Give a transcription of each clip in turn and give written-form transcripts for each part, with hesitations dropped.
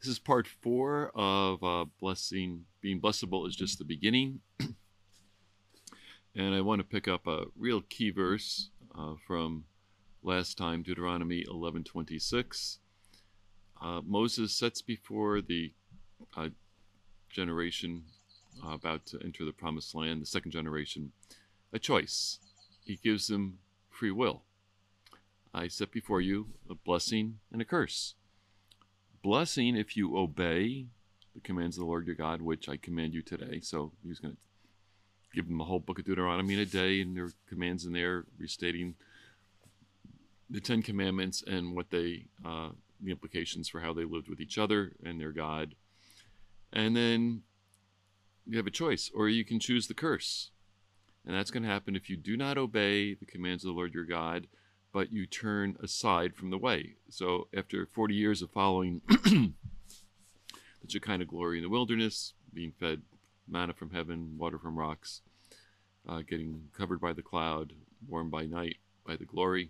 This is part 4 of blessing. Being blessable is just the beginning. And I want to pick up a real key verse from last time, Deuteronomy 11:26. Moses sets before the generation about to enter the promised land, the second generation, a choice. He gives them free will. I set before you a blessing and a curse. Blessing if you obey the commands of the Lord your God, which I command you today. So he's going to give them the whole book of Deuteronomy in a day, and there are commands in there restating the Ten Commandments and what they, the implications for how they lived with each other and their God. And then you have a choice, or you can choose the curse. And that's going to happen if you do not obey the commands of the Lord your God, but you turn aside from the way. So after 40 years of following the Shekinah glory in the wilderness, being fed manna from heaven, water from rocks, getting covered by the cloud, warmed by night by the glory,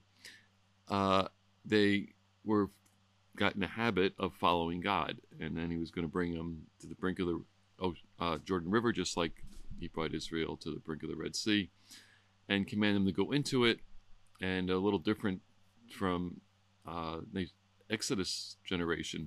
they got in the habit of following God. And then he was going to bring them to the brink of the Jordan River, just like he brought Israel to the brink of the Red Sea, and command them to go into it. And a little different from the Exodus generation,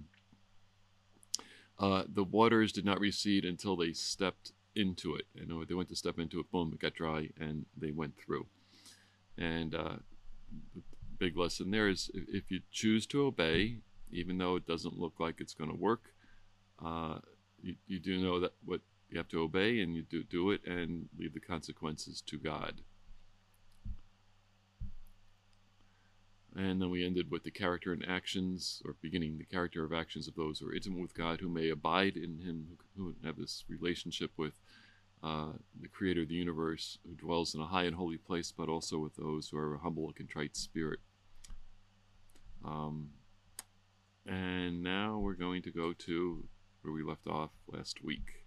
the waters did not recede until they stepped into it. And they went to step into it, boom, it got dry, and they went through. And the big lesson there is if you choose to obey, even though it doesn't look like it's going to work, you do know that what you have to obey, and you do it and leave the consequences to God. And then we ended with the character and actions, or beginning the character of actions of those who are intimate with God, who may abide in him, who have this relationship with the creator of the universe, who dwells in a high and holy place, but also with those who are a humble and contrite spirit. And now we're going to go to where we left off last week.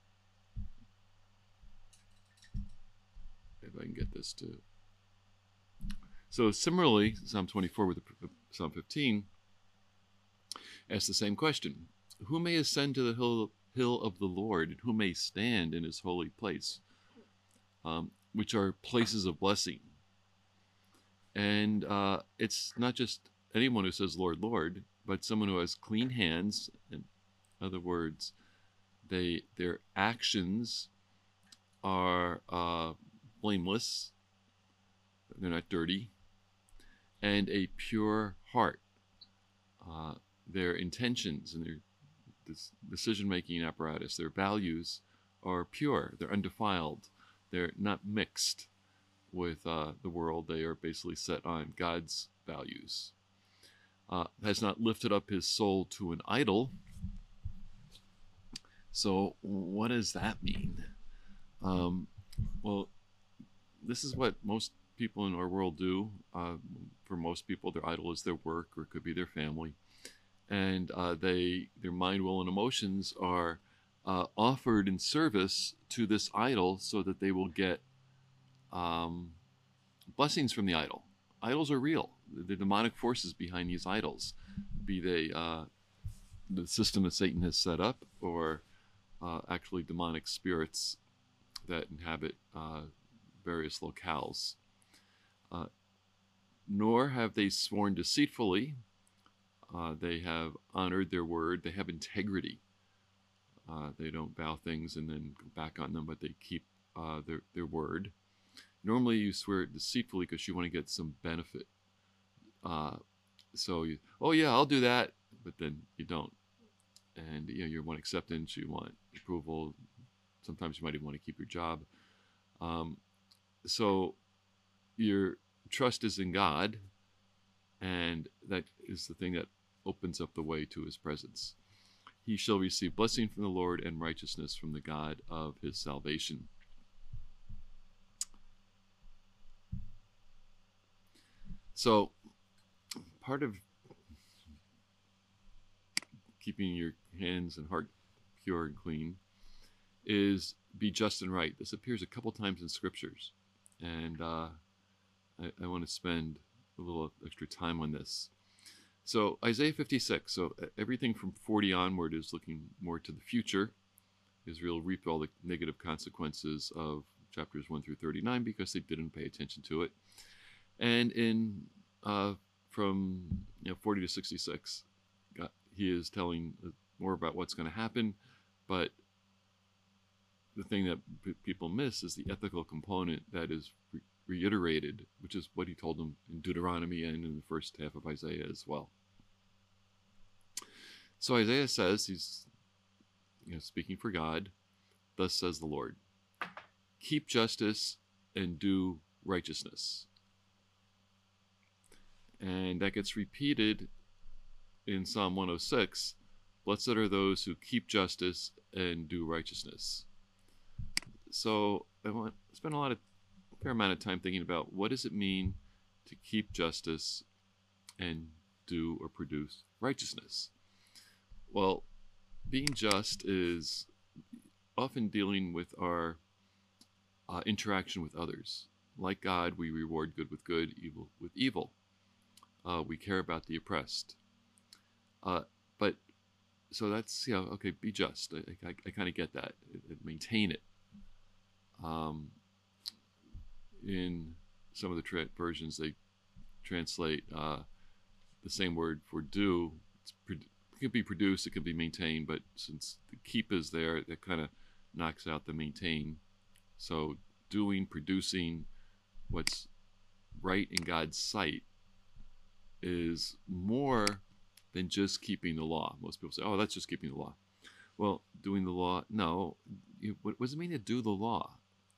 If I can get this to... So similarly, Psalm 24 with Psalm 15 asks the same question. Who may ascend to the hill of the Lord, and who may stand in his holy place, which are places of blessing? And it's not just anyone who says, Lord, Lord, but someone who has clean hands. In other words, their actions are blameless. They're not dirty. And a pure heart. Their intentions and their decision-making apparatus, their values are pure. They're undefiled. They're not mixed with the world. They are basically set on God's values. Has not lifted up his soul to an idol. So what does that mean? Well, this is what most people in our world do. For most people, their idol is their work, or it could be their family, and their mind, will, and emotions are offered in service to this idol, so that they will get blessings from the idol. Idols are real. The demonic forces behind these idols, be they the system that Satan has set up, or actually demonic spirits that inhabit various locales. Nor have they sworn deceitfully. They have honored their word. They have integrity. They don't vow things and then go back on them, but they keep their word. Normally you swear deceitfully because you want to get some benefit. So you, oh yeah, I'll do that, but then you don't. And you want acceptance, you want approval. Sometimes you might even want to keep your job. So your trust is in God, and that is the thing that opens up the way to his presence. He shall receive blessing from the Lord and righteousness from the God of his salvation. So part of keeping your hands and heart pure and clean is be just and right. This appears a couple times in scriptures, and I want to spend a little extra time on this. So Isaiah 56. So everything from 40 onward is looking more to the future. Israel reaped all the negative consequences of chapters 1 through 39 because they didn't pay attention to it. And in from 40 to 66, he is telling more about what's going to happen, but the thing that people miss is the ethical component that is reiterated, which is what he told them in Deuteronomy and in the first half of Isaiah as well. So Isaiah says, he's speaking for God, thus says the Lord, keep justice and do righteousness. And that gets repeated in Psalm 106, blessed are those who keep justice and do righteousness. So I want to spend a fair amount of time thinking about what does it mean to keep justice and do or produce righteousness. Well, being just is often dealing with our interaction with others. Like God, we reward good with good, evil with evil. We care about the oppressed. But so that's, okay, be just. I kind of get that. Maintain it. In some of the versions, they translate the same word for do. It can be produced, it can be maintained, but since the keep is there, that kind of knocks out the maintain. So doing, producing what's right in God's sight is more than just keeping the law. Most people say, oh, that's just keeping the law. Well, doing the law, no. What does it mean to do the law?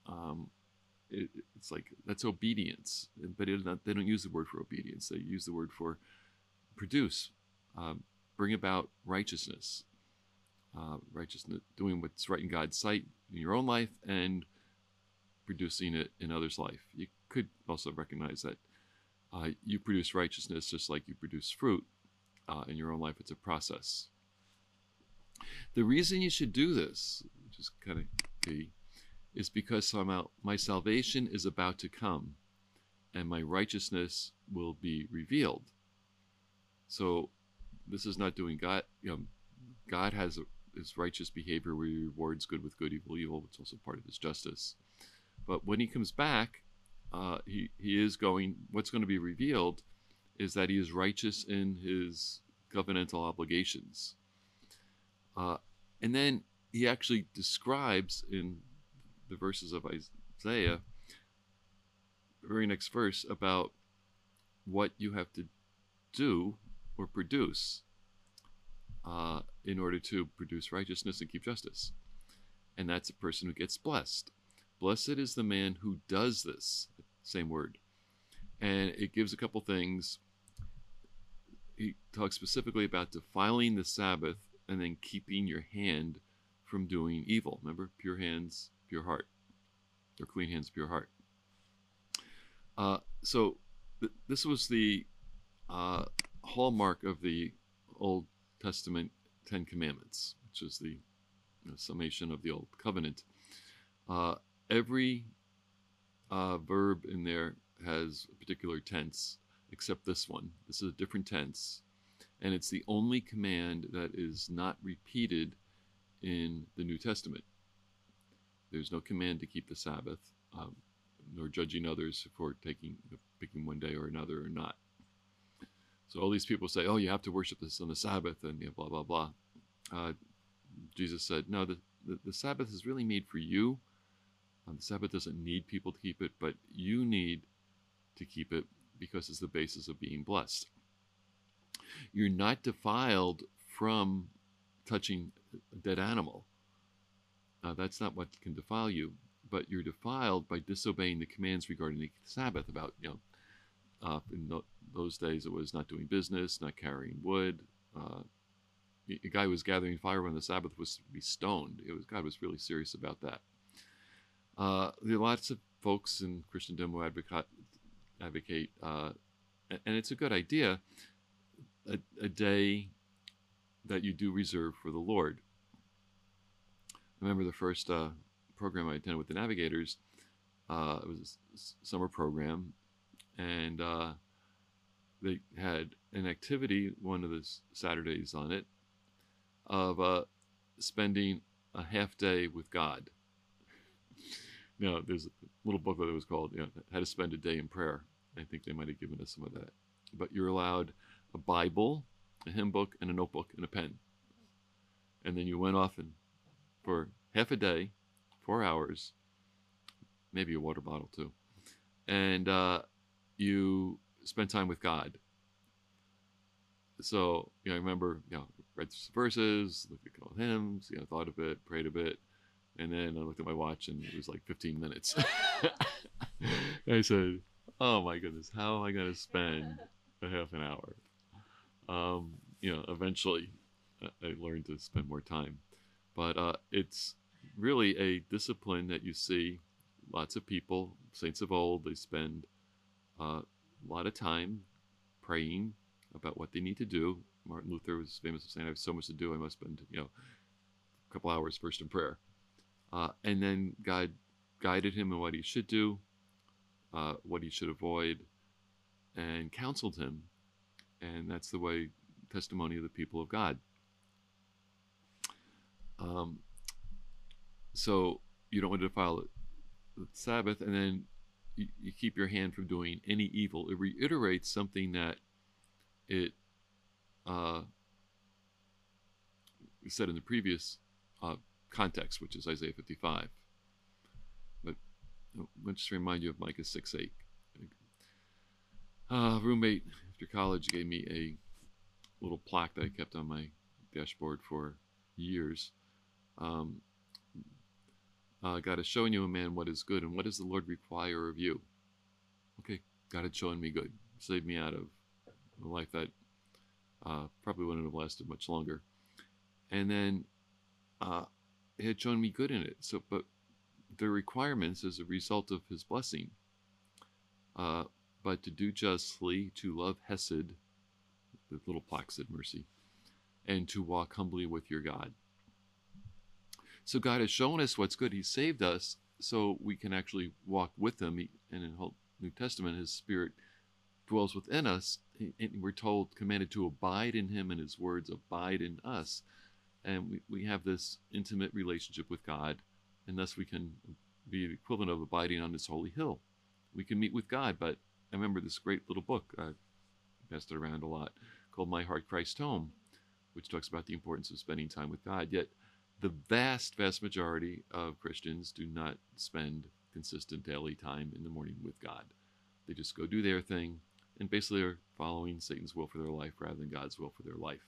It's like, that's obedience. But they don't use the word for obedience. They use the word for produce, bring about righteousness. Righteousness, doing what's right in God's sight in your own life and producing it in others' life. You could also recognize that you produce righteousness just like you produce fruit in your own life. It's a process. The reason you should do this, which is kind of key, is because my salvation is about to come and my righteousness will be revealed. So this is not doing God. God has his righteous behavior where he rewards good with good, evil, which is also part of his justice. But when he comes back, he is going, what's going to be revealed is that he is righteous in his covenantal obligations. And then he actually describes in the verses of Isaiah, the very next verse, about what you have to do or produce in order to produce righteousness and keep justice. And that's a person who gets blessed. Blessed is the man who does this, same word. And it gives a couple things. He talks specifically about defiling the Sabbath and then keeping your hand from doing evil. Remember, pure hands, pure heart, or clean hands, pure heart. So this was the hallmark of the Old Testament Ten Commandments, which is the summation of the Old Covenant. Every verb in there has a particular tense, except this one. This is a different tense, and it's the only command that is not repeated in the New Testament. There's no command to keep the Sabbath, nor judging others for picking one day or another or not. So all these people say, oh, you have to worship this on the Sabbath, and blah, blah, blah. Jesus said, no, the Sabbath is really made for you. The Sabbath doesn't need people to keep it, but you need to keep it because it's the basis of being blessed. You're not defiled from touching a dead animal. That's not what can defile you, but you're defiled by disobeying the commands regarding the Sabbath about, in those days it was not doing business, not carrying wood. A guy who was gathering fire on the Sabbath was to be stoned. God was really serious about that. There are lots of folks in Christendom who advocate, and it's a good idea, a day that you do reserve for the Lord. I remember the first program I attended with the Navigators. It was a summer program, and they had an activity one of the Saturdays on it of spending a half day with God. Now, there's a little booklet that was called, How to Spend a Day in Prayer. I think they might have given us some of that. But you're allowed a Bible, a hymn book, and a notebook, and a pen. And then you went off and for half a day, 4 hours, maybe a water bottle too, and you spent time with God. So, I remember, read some verses, looked at a couple of hymns, thought a bit, prayed a bit, and then I looked at my watch and it was like 15 minutes. I said, oh my goodness, how am I going to spend a half an hour? Eventually I learned to spend more time. But it's really a discipline that you see lots of people, saints of old, they spend a lot of time praying about what they need to do. Martin Luther was famous for saying, I have so much to do, I must spend, a couple hours first in prayer. And then God guided him in what he should do, what he should avoid, and counseled him. And that's the way, testimony of the people of God. So you don't want to defile the Sabbath, and then you keep your hand from doing any evil. It reiterates something that it said in the previous context, which is Isaiah 55. But let's just remind you of Micah 6:8. Roommate after college gave me a little plaque that I kept on my dashboard for years. God is showing you, a man, what is good, and what does the Lord require of you? Okay, God had shown me good. Saved me out of a life that probably wouldn't have lasted much longer. And then it had shown me good in it. So, but the requirements as a result of his blessing. But to do justly, to love Hesed, the little plaque said mercy, and to walk humbly with your God. So God has shown us what's good. He saved us so we can actually walk with him. And in the New Testament, his Spirit dwells within us. And we're told, commanded to abide in him, and his words abide in us. And we have this intimate relationship with God, and thus we can be the equivalent of abiding on this holy hill. We can meet with God. But I remember this great little book, I passed it around a lot, called My Heart, Christ Home, which talks about the importance of spending time with God. Yet the vast majority of Christians do not spend consistent daily time in the morning with God. They just go do their thing and basically are following Satan's will for their life rather than God's will for their life.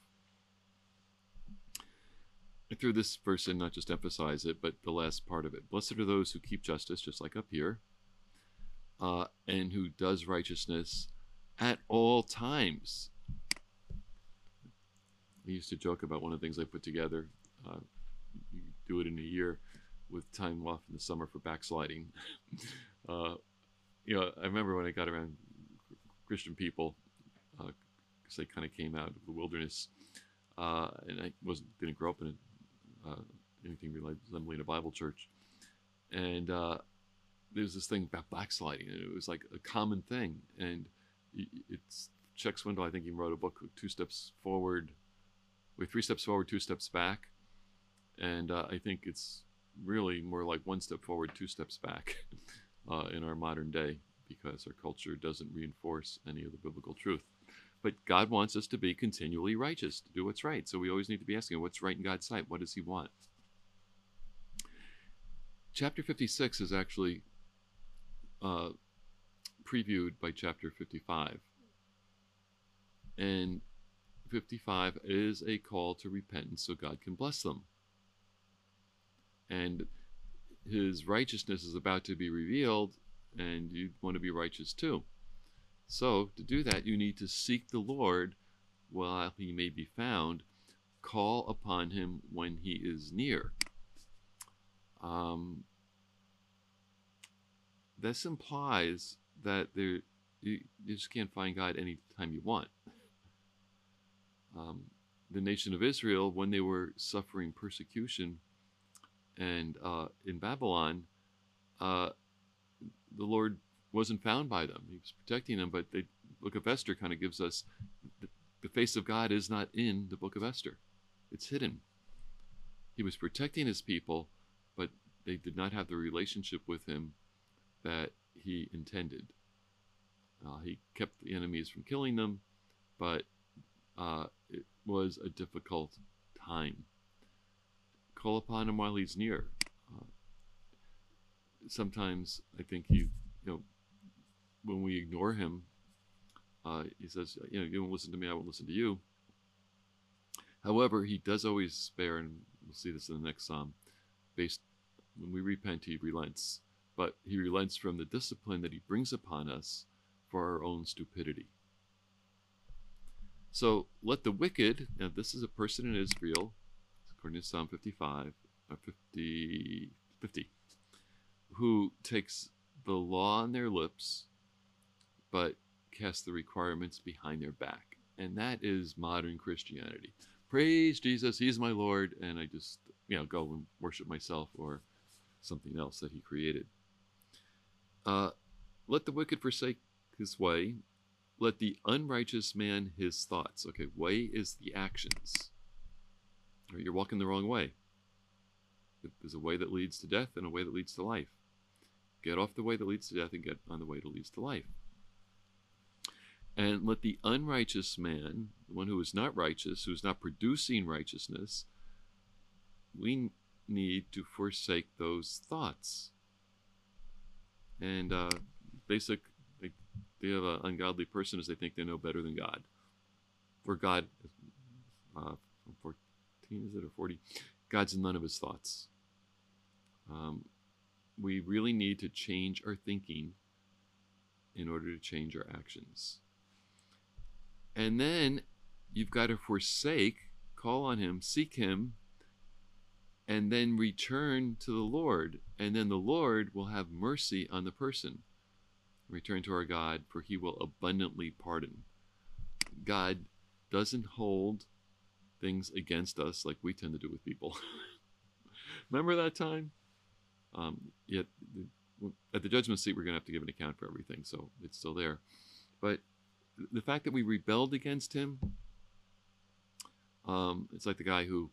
I threw this verse in not just to emphasize it, but the last part of it. Blessed are those who keep justice, just like up here, and who does righteousness at all times. I used to joke about one of the things I put together. You do it in a year with time off in the summer for backsliding. I remember when I got around Christian people, because they kind of came out of the wilderness, and I didn't grow up in anything resembling a Bible church, and there's this thing about backsliding, and it was like a common thing. And it's Chuck Swindoll, I think he wrote a book, 2 steps forward, 3 steps forward, 2 steps back. And I think it's really more like 1 step forward, 2 steps back in our modern day, because our culture doesn't reinforce any of the biblical truth. But God wants us to be continually righteous, to do what's right. So we always need to be asking, what's right in God's sight? What does he want? Chapter 56 is actually previewed by chapter 55. And 55 is a call to repentance so God can bless them. And his righteousness is about to be revealed, and you want to be righteous too. So to do that, you need to seek the Lord while he may be found. Call upon him when he is near. This implies that you just can't find God anytime you want. The nation of Israel, when they were suffering persecution and in Babylon, the Lord wasn't found by them. He was protecting them, but they book of Esther kind of gives us the face of God is not in the book of Esther. It's hidden. He was protecting his people, but they did not have the relationship with him that he intended. He kept the enemies from killing them, but it was a difficult time. Call upon him while he's near. Sometimes I think when we ignore him, he says, you won't listen to me, I won't listen to you. However, he does always spare, and we'll see this in the next psalm, when we repent, he relents. But he relents from the discipline that he brings upon us for our own stupidity. So let the wicked, now this is a person in Israel, according to Psalm 50, who takes the law on their lips, but casts the requirements behind their back. And that is modern Christianity. Praise Jesus, he's my Lord, and I just, go and worship myself or something else that he created. Let the wicked forsake his way. Let the unrighteous man his thoughts. Okay, way is the actions. Right, you're walking the wrong way. There's a way that leads to death and a way that leads to life. Get off the way that leads to death and get on the way that leads to life. And let the unrighteous man, the one who is not righteous, who is not producing righteousness, we need to forsake those thoughts. And basic idea of an ungodly person is they think they know better than God. For God, 14 is it or 40? God's none of his thoughts. We really need to change our thinking in order to change our actions. And then you've got to forsake, call on him, seek him, and then return to the Lord. And then the Lord will have mercy on the person. Return to our God, for he will abundantly pardon. God doesn't hold things against us like we tend to do with people. Remember that time? Yet at the judgment seat, we're going to have to give an account for everything, so it's still there. But the fact that we rebelled against him, it's like the guy who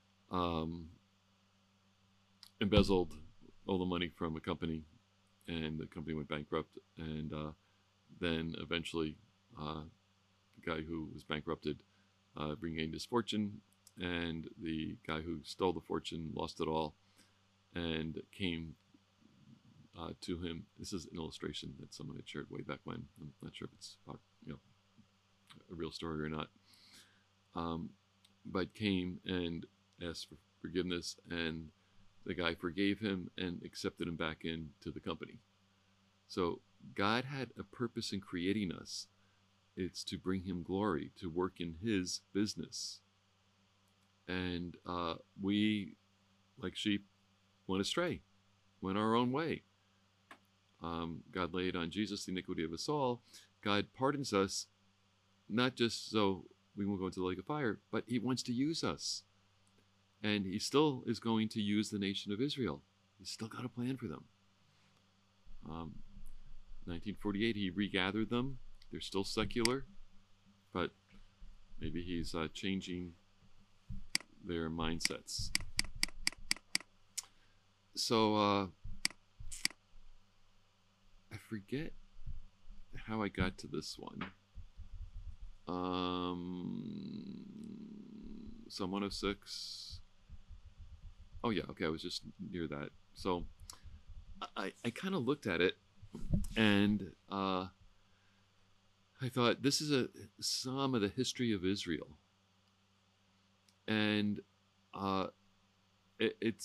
embezzled all the money from a company, and the company went bankrupt, and then eventually the guy who was bankrupted regained his fortune, and the guy who stole the fortune lost it all and came to him. This is an illustration that someone had shared way back when. I'm not sure if it's about, a real story or not. But came and asked for forgiveness, and the guy forgave him and accepted him back into the company. So God had a purpose in creating us. It's to bring him glory, to work in his business. And we, like sheep, went astray, went our own way. God laid on Jesus the iniquity of us all. God pardons us, not just so we won't go into the lake of fire, but he wants to use us. And he still is going to use the nation of Israel. He's still got a plan for them. 1948, he regathered them. They're still secular, but maybe he's changing their mindsets. So I forget how I got to this one. Psalm 106. Oh yeah, okay, I was just near that. So I kind of looked at it, and I thought, this is a psalm of the history of Israel. And it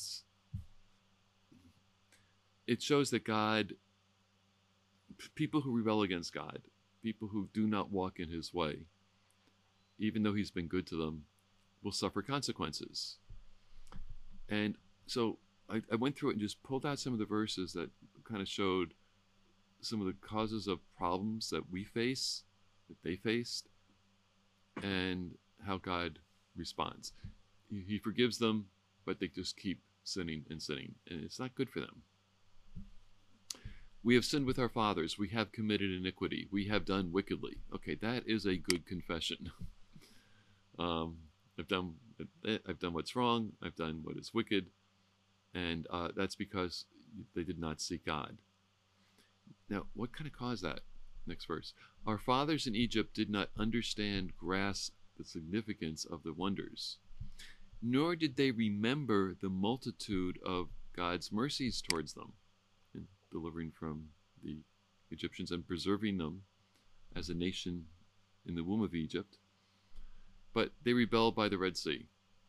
shows that God, people who rebel against God, people who do not walk in his way, even though he's been good to them, will suffer consequences. And so I went through it and just pulled out some of the verses that kind of showed some of the causes of problems that we face, that they faced, and how God responds. He forgives them, but they just keep sinning and sinning, and it's not good for them. We have sinned with our fathers. We have committed iniquity. We have done wickedly. Okay, that is a good confession. um, I've done what's wrong. I've done what is wicked, and that's because they did not seek God. Now, what kind of caused that? Next verse. Our fathers in Egypt did not understand, grasp the significance of the wonders, nor did they remember the multitude of God's mercies towards them in delivering from the Egyptians and preserving them as a nation in the womb of Egypt. But they rebelled by the Red Sea.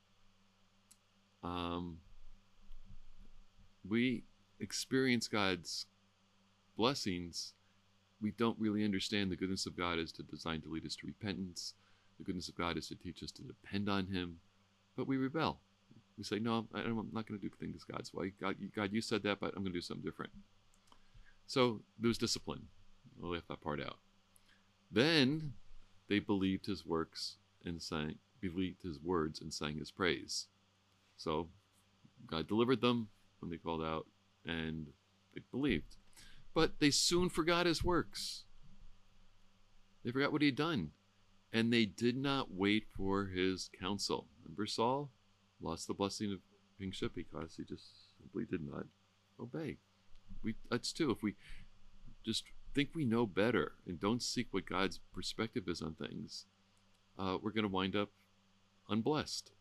We experience God's blessings. We don't really understand the goodness of God is designed to lead us to repentance. The goodness of God is to teach us to depend on Him. But we rebel. We say, no, I'm not going to do things God's way. God, you said that, but I'm going to do something different. So there was discipline. I left that part out. Then they believed His works and believed His words and sang His praise. So God delivered them when they called out, and they believed. But they soon forgot His works. They forgot what He had done. And they did not wait for His counsel. Remember Saul lost the blessing of kingship because he just simply did not obey. That's too. If we just think we know better and don't seek what God's perspective is on things, we're going to wind up unblessed.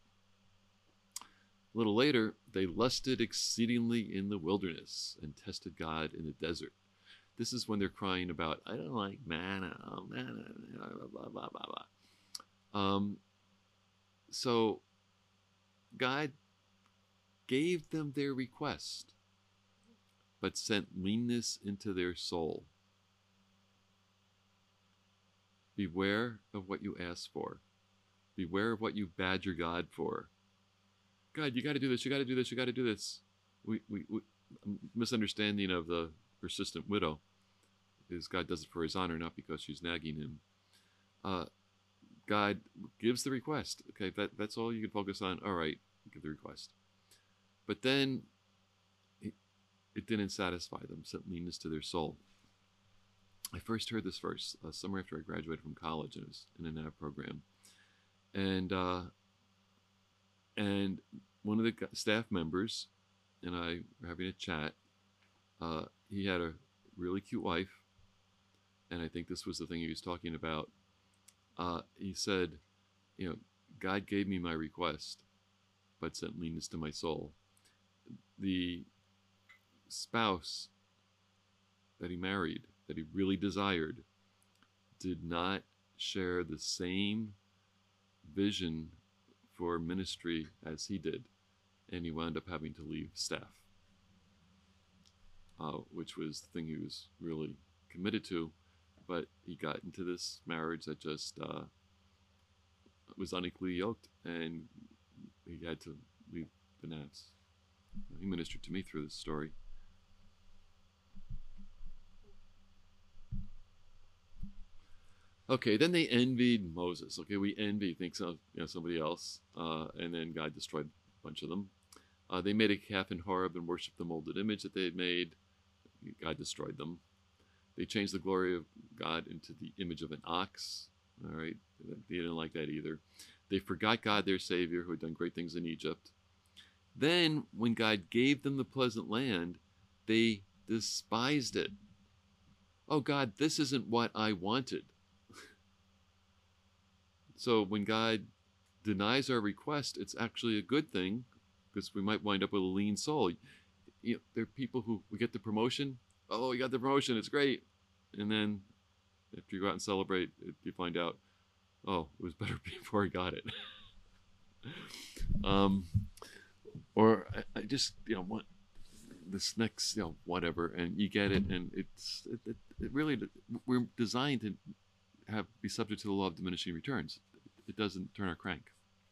A little later, they lusted exceedingly in the wilderness and tested God in the desert. This is when they're crying about, I don't like manna, blah, blah, blah, blah. So God gave them their request, but sent leanness into their soul. Beware of what you ask for. Beware of what you badger God for. God, you got to do this, you got to do this, you got to do this. Misunderstanding of the persistent widow is God does it for His honor, not because she's nagging Him. God gives the request. Okay, that's all you can focus on. All right, give the request. But then it didn't satisfy them, sent leanness to their soul. I first heard this verse summer after I graduated from college, and it was in a NAV program. And one of the staff members and I were having a chat. He had a really cute wife, and I think this was the thing he was talking about. He said, God gave me my request, but sent leanness to my soul. The spouse that he married, that he really desired, did not share the same vision for ministry as he did, and he wound up having to leave staff, which was the thing he was really committed to. But he got into this marriage that just was unequally yoked, and he had to leave the Navs. He ministered to me through this story. Okay, then they envied Moses. Okay, we envy, thinks of somebody else, and then God destroyed a bunch of them. They made a calf in Horeb and worshipped the molded image that they had made. God destroyed them. They changed the glory of God into the image of an ox. All right, they didn't like that either. They forgot God, their Savior, who had done great things in Egypt. Then, when God gave them the pleasant land, they despised it. Oh, God, this isn't what I wanted. So when God denies our request, it's actually a good thing, because we might wind up with a lean soul. There are people who we get the promotion. Oh, you got the promotion, it's great. And then after you go out and celebrate, you find out, oh, it was better before I got it. Or I just want this next whatever, and you get it, and it really, we're designed to be subject to the law of diminishing returns. It doesn't turn our crank.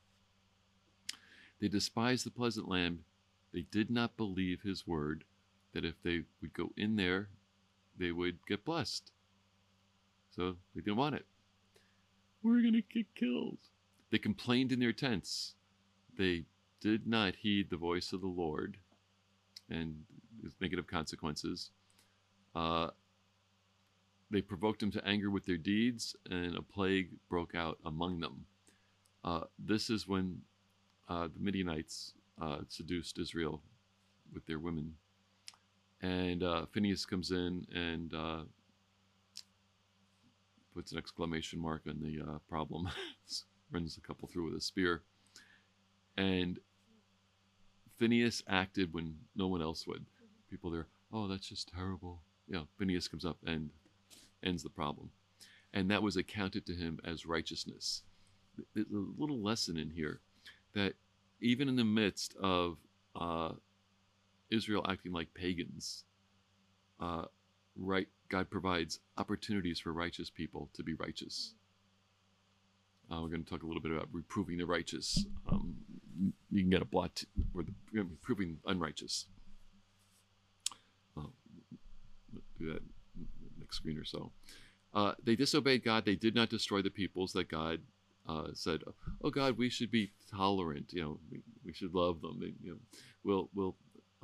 They despised the pleasant land. They did not believe His word, that if they would go in there, they would get blessed. So they didn't want it. We're going to get killed. They complained in their tents. They did not heed the voice of the Lord and its negative consequences. Uh, they provoked him to anger with their deeds, and a plague broke out among them. This is when the Midianites seduced Israel with their women. And Phineas comes in and puts an exclamation mark on the problem, runs a couple through with a spear. And Phineas acted when no one else would. People there, oh, that's just terrible. Phineas comes up and ends the problem. And that was accounted to him as righteousness. There's a little lesson in here that even in the midst of Israel acting like pagans, God provides opportunities for righteous people to be righteous. We're going to talk a little bit about reproving the righteous. You can get a blot, or reproving unrighteous. Do that next screen or so. They disobeyed God. They did not destroy the peoples that God said, "Oh God, we should be tolerant. We should love them. We'll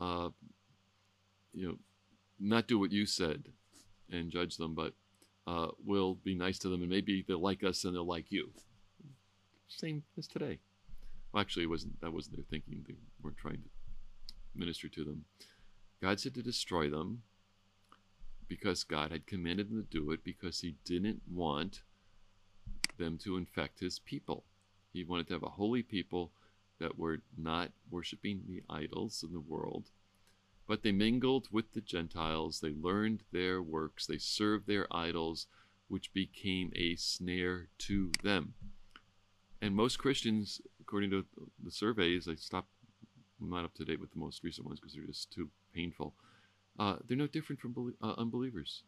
not do what you said and judge them, but we'll be nice to them, and maybe they'll like us and they'll like you." Same as today. Well, actually, that wasn't their thinking. They weren't trying to minister to them. God said to destroy them because God had commanded them to do it, because he didn't want them to infect his people. He wanted to have a holy people that were not worshiping the idols in the world, but they mingled with the Gentiles. They learned their works. They served their idols, which became a snare to them. And most Christians, according to the surveys, I'm not up to date with the most recent ones because they're just too painful. They're no different from unbelievers.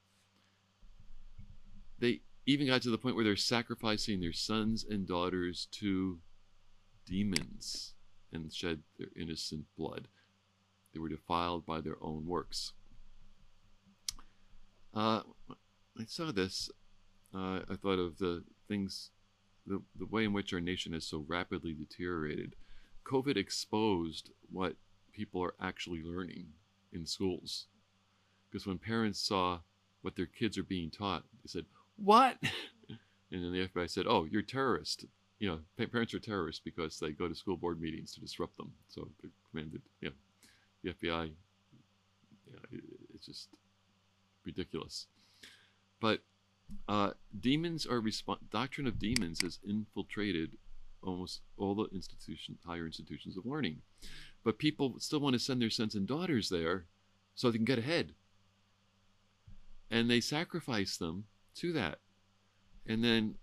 They even got to the point where they're sacrificing their sons and daughters to demons and shed their innocent blood. They were defiled by their own works. I saw this. I thought of the things, the way in which our nation has so rapidly deteriorated. COVID exposed what people are actually learning in schools. Because when parents saw what their kids are being taught, they said, "What?" And then the FBI said, "Oh, you're terrorist." Parents are terrorists because they go to school board meetings to disrupt them. So they're commanded, the FBI, it's just ridiculous. But demons are doctrine of demons has infiltrated almost all the higher institutions of learning. But people still want to send their sons and daughters there so they can get ahead. And they sacrifice them to that. And then,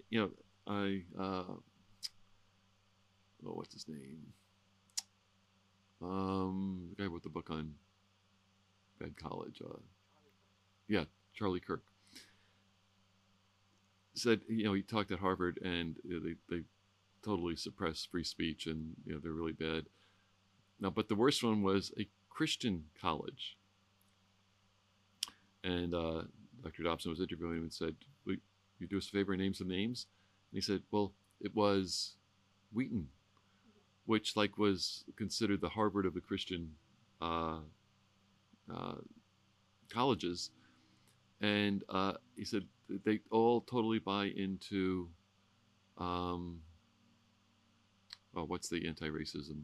what's his name? The guy who wrote the book on bad college. Charlie Kirk. Said, he talked at Harvard, and they totally suppress free speech, and they're really bad. Now, but the worst one was a Christian college. And Dr. Dobson was interviewing him and said, "Will you do us a favor and name some names?" And he said, "Well, it was Wheaton, which was considered the Harvard of the Christian colleges." And he said they all totally buy into, what's the anti-racism?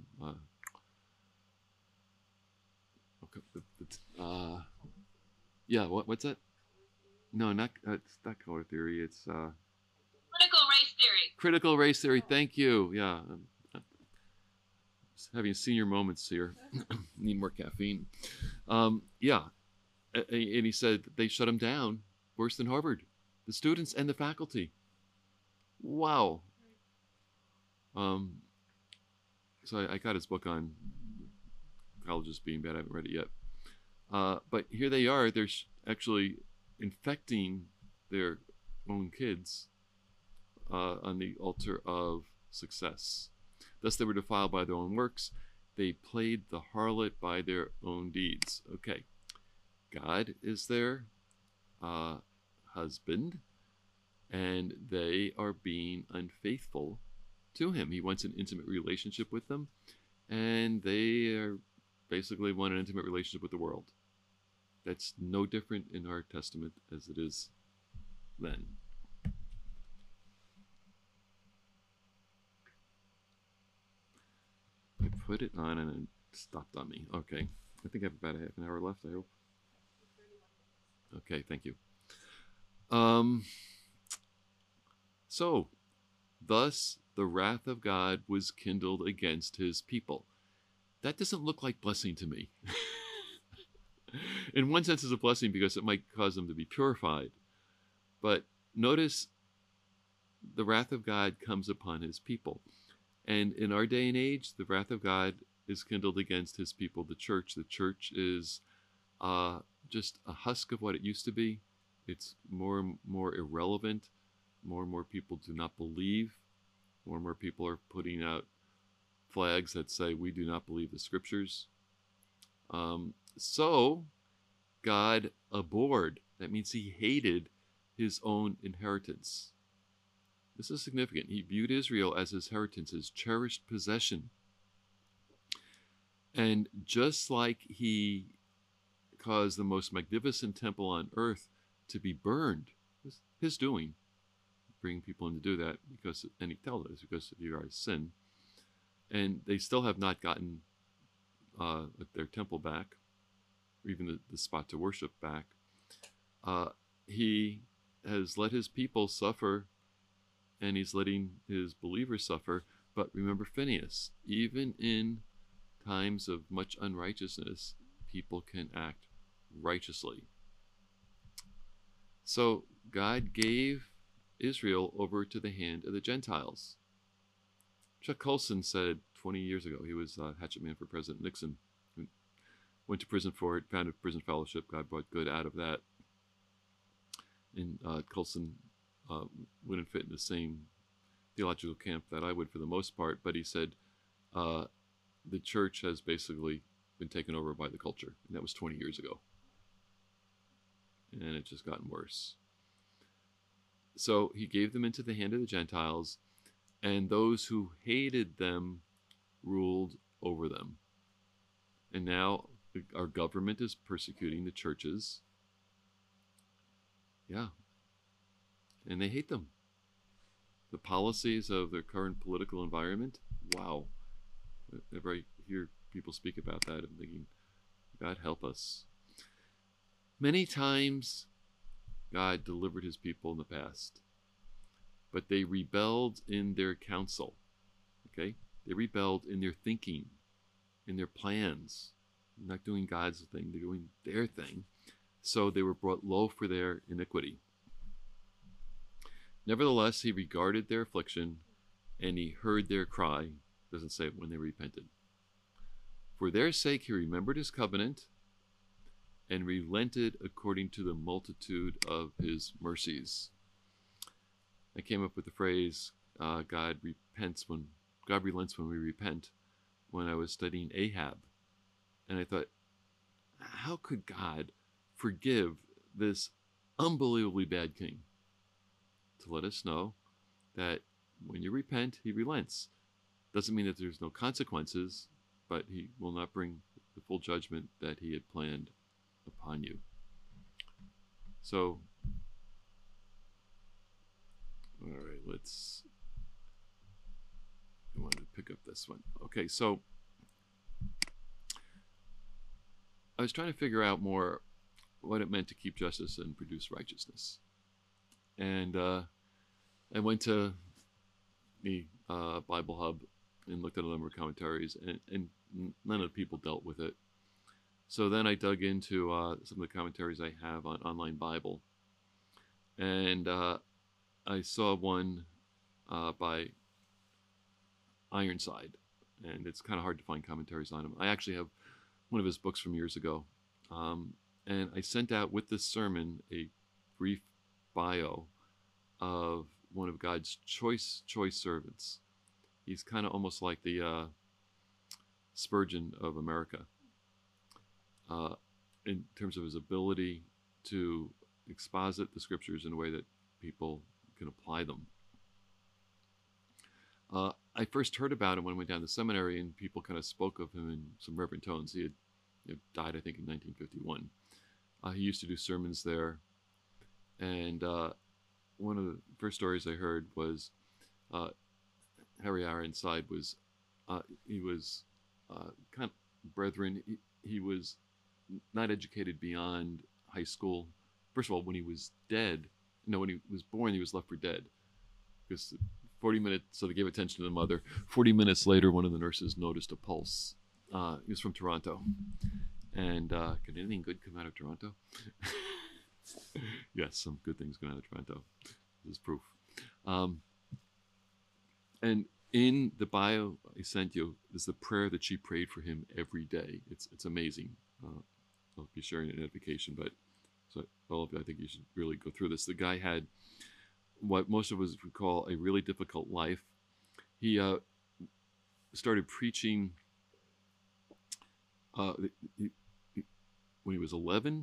What's that? No, it's not color theory. It's critical race theory. Critical race theory. Thank you. Yeah, I'm having senior moments here. Need more caffeine. And he said they shut him down worse than Harvard, the students and the faculty. Wow. So I got his book on colleges being bad. I haven't read it yet. But here they are. They're actually infecting their own kids on the altar of success. Thus they were defiled by their own works. They played the harlot by their own deeds. Okay. God is their husband, and they are being unfaithful to him. He wants an intimate relationship with them, and they are basically want an intimate relationship with the world. That's no different in our Testament as it is then. I put it on and it stopped on me. Okay. I think I have about a half an hour left, I hope. Okay, thank you. So, thus the wrath of God was kindled against his people. That doesn't look like blessing to me. In one sense, it's a blessing because it might cause them to be purified. But notice the wrath of God comes upon his people. And in our day and age, the wrath of God is kindled against his people, the church. The church is just a husk of what it used to be. It's more and more irrelevant. More and more people do not believe. More and more people are putting out flags that say, we do not believe the scriptures. So God abhorred. That means he hated his own inheritance. This is significant. He viewed Israel as his inheritance, his cherished possession. And just like he caused the most magnificent temple on earth to be burned, his doing, bringing people in to do that, because, and he tells us, because of your guys' sin, and they still have not gotten their temple back, or even the spot to worship back. He has let his people suffer, and he's letting his believers suffer. But remember Phinehas, even in times of much unrighteousness, people can act righteously. So God gave Israel over to the hand of the Gentiles. Chuck Colson said 20 years ago, he was a hatchet man for President Nixon, who went to prison for it, founded prison fellowship. God brought good out of that. And Colson wouldn't fit in the same theological camp that I would for the most part, but he said the church has basically been taken over by the culture, and that was 20 years ago. And it's just gotten worse. So he gave them into the hand of the Gentiles, and those who hated them ruled over them. And now our government is persecuting the churches. Yeah. And they hate them. The policies of their current political environment, wow. Whenever I hear people speak about that, I'm thinking, God help us. Many times, God delivered his people in the past, but they rebelled in their counsel. Okay? They rebelled in their thinking, in their plans. They're not doing God's thing, they're doing their thing. So they were brought low for their iniquity. Nevertheless, he regarded their affliction, and he heard their cry. Doesn't say when they repented. For their sake he remembered his covenant, and relented according to the multitude of his mercies. I came up with the phrase, God relents when we repent, when I was studying Ahab. And I thought, how could God forgive this unbelievably bad king? To let us know that when you repent, he relents. Doesn't mean that there's no consequences, but he will not bring the full judgment that he had planned upon you. So, all right, I wanted to pick up this one. Okay, so I was trying to figure out more what it meant to keep justice and produce righteousness. And I went to the Bible Hub and looked at a number of commentaries, and none of the people dealt with it. So then I dug into some of the commentaries I have on Online Bible, and I saw one by Ironside, and it's kind of hard to find commentaries on him. I actually have one of his books from years ago, and I sent out with this sermon a brief bio of one of God's choice servants. He's kind of almost like the Spurgeon of America in terms of his ability to exposit the scriptures in a way that people can apply them. I first heard about him when I went down to seminary, and people kind of spoke of him in some reverent tones. He had died, I think, in 1951. He used to do sermons there, and one of the first stories I heard was uh, Harry Ironside was he was kind of brethren. He was not educated beyond high school. First of all, when he was dead, no, when he was born, he was left for dead because 40 minutes. So they gave attention to the mother. 40 minutes later, one of the nurses noticed a pulse. He was from Toronto, and can anything good come out of Toronto? Yes, some good things come out of Toronto. This is proof. And in the bio I sent you is the prayer that she prayed for him every day. It's amazing. I'll be sharing a notification, but so all of you, I think you should really go through this. The guy had what most of us would call a really difficult life. He started preaching when he was 11.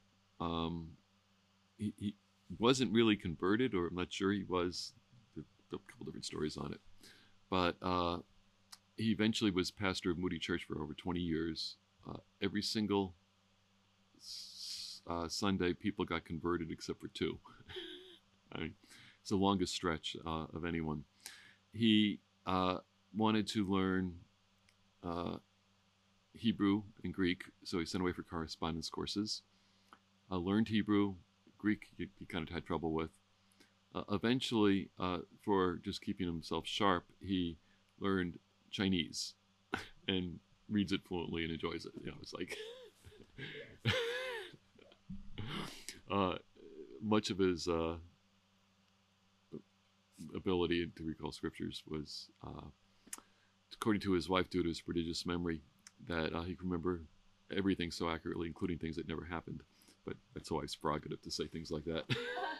He wasn't really converted, or I'm not sure he was. There's a couple different stories on it. But he eventually was pastor of Moody Church for over 20 years. Every single Sunday, people got converted except for 2. I mean, it's the longest stretch of anyone. He wanted to learn Hebrew and Greek, so he sent away for correspondence courses. Learned Hebrew. Greek he kind of had trouble with. Eventually, for just keeping himself sharp, he learned Chinese and reads it fluently and enjoys it. It's like much of his ability to recall scriptures was, according to his wife, due to his prodigious memory, that he can remember everything so accurately, including things that never happened. But that's why it's prerogative to say things like that.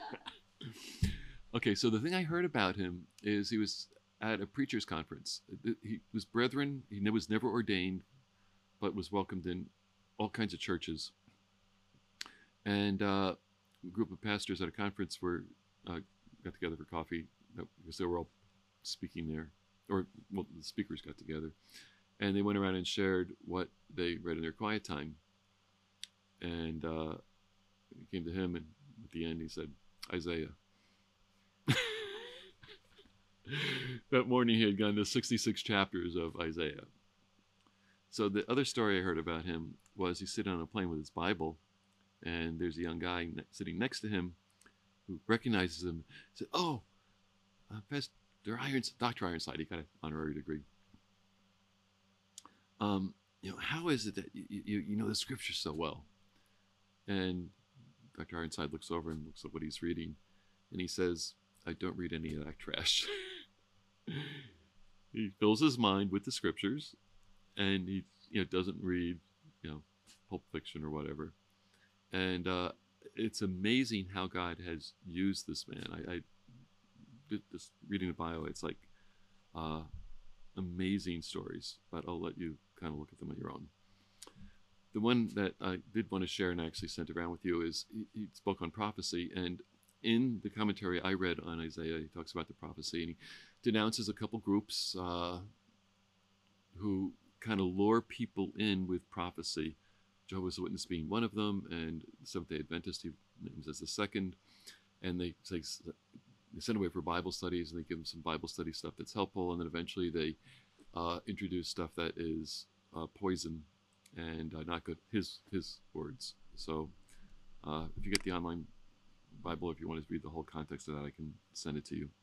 Okay, so the thing I heard about him is he was at a preacher's conference. He was brethren. He was never ordained, but was welcomed in all kinds of churches. And a group of pastors at a conference got together for coffee because they were all speaking there, or well, the speakers got together, and they went around and shared what they read in their quiet time. And it came to him, and at the end he said, Isaiah. That morning he had gone to 66 chapters of Isaiah. So the other story I heard about him was he's sitting on a plane with his Bible, and there's a young guy sitting next to him who recognizes him. Said, "Oh, Pastor Dr. Ironside." He got an honorary degree. How is it that you know the scriptures so well? And Dr. Ironside looks over and looks at what he's reading, and he says, "I don't read any of that trash." He fills his mind with the scriptures, and he doesn't read Pulp Fiction or whatever. And it's amazing how God has used this man. I did this reading the bio. It's like amazing stories, but I'll let you kind of look at them on your own. The one that I did want to share and I actually sent around with you is he spoke on prophecy, and in the commentary I read on Isaiah, he talks about the prophecy, and he denounces a couple groups who kind of lure people in with prophecy. Jehovah's Witness being one of them, and the Seventh-day Adventist he names as the second. And they send away for Bible studies, and they give them some Bible study stuff that's helpful, and then eventually they introduce stuff that is poison and not good. His words. So if you get the online Bible, if you want to read the whole context of that, I can send it to you.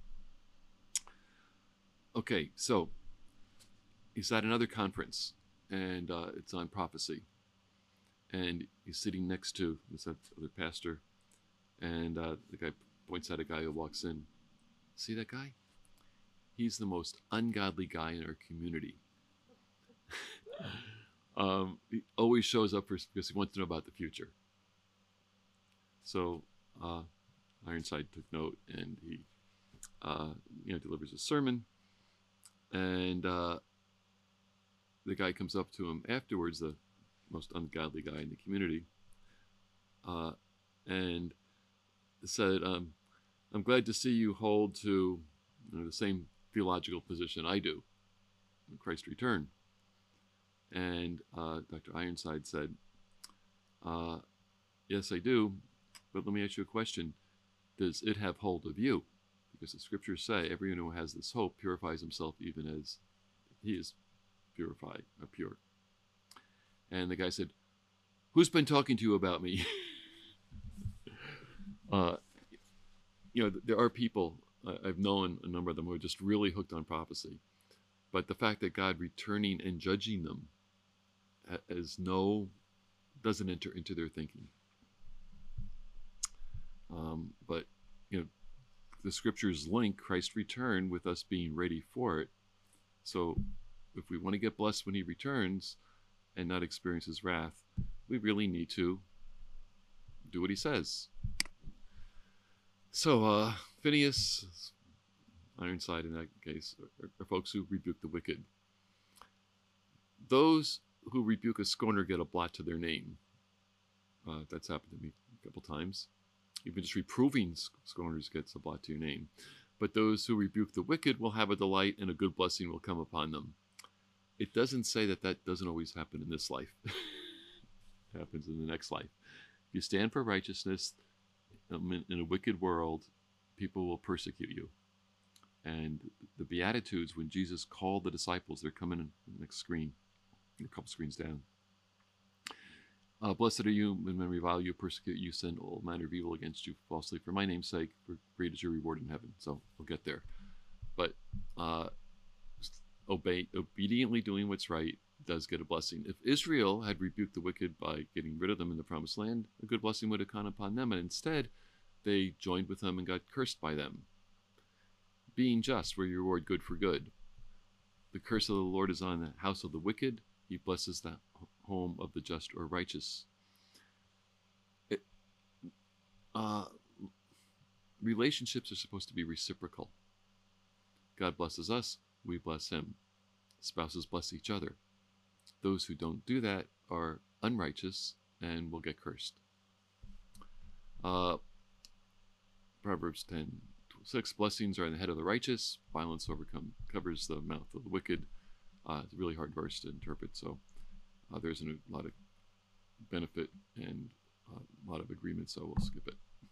Okay, so he's at another conference, and it's on prophecy. And he's sitting next to this other pastor, and the guy points out a guy who walks in. See that guy? He's the most ungodly guy in our community. He always shows up because he wants to know about the future. So Ironside took note, and he delivers a sermon, and the guy comes up to him afterwards, the most ungodly guy in the community, and said, "I'm glad to see you hold to the same theological position I do, Christ's return." And Dr. Ironside said, Yes, I do. But let me ask you a question. Does it have hold of you? Because the scriptures say everyone who has this hope purifies himself even as he is purified or pure. And the guy said, who's been talking to you about me? uh, there are people, I've known a number of them who are just really hooked on prophecy. But the fact that God returning and judging them doesn't enter into their thinking. But the scriptures link Christ's return with us being ready for it. So if we want to get blessed when he returns and not experience his wrath, we really need to do what he says. So Phinehas, Ironside in that case, are folks who rebuke the wicked. Those who rebuke a scorner get a blot to their name. That's happened to me a couple times. Even just reproving scorners gets a blot to your name. But those who rebuke the wicked will have a delight, and a good blessing will come upon them. It doesn't say that doesn't always happen in this life. It happens in the next life. If you stand for righteousness in a wicked world, people will persecute you. And the Beatitudes, when Jesus called the disciples, they're coming in the next screen, a couple screens down. Blessed are you when men revile you, persecute you, send all manner of evil against you falsely for my name's sake, for great is your reward in heaven. So we'll get there. But obediently doing what's right does get a blessing. If Israel had rebuked the wicked by getting rid of them in the promised land, a good blessing would have come upon them. And instead, they joined with them and got cursed by them. Being just, where you reward good for good. The curse of the Lord is on the house of the wicked. He blesses the home of the just or righteous. Relationships are supposed to be reciprocal. God blesses us, we bless him. Spouses bless each other. Those who don't do that are unrighteous and will get cursed. Proverbs 10:6, blessings are in the head of the righteous, violence covers the mouth of the wicked. It's a really hard verse to interpret, so there's a lot of benefit and a lot of agreement, so we'll skip it.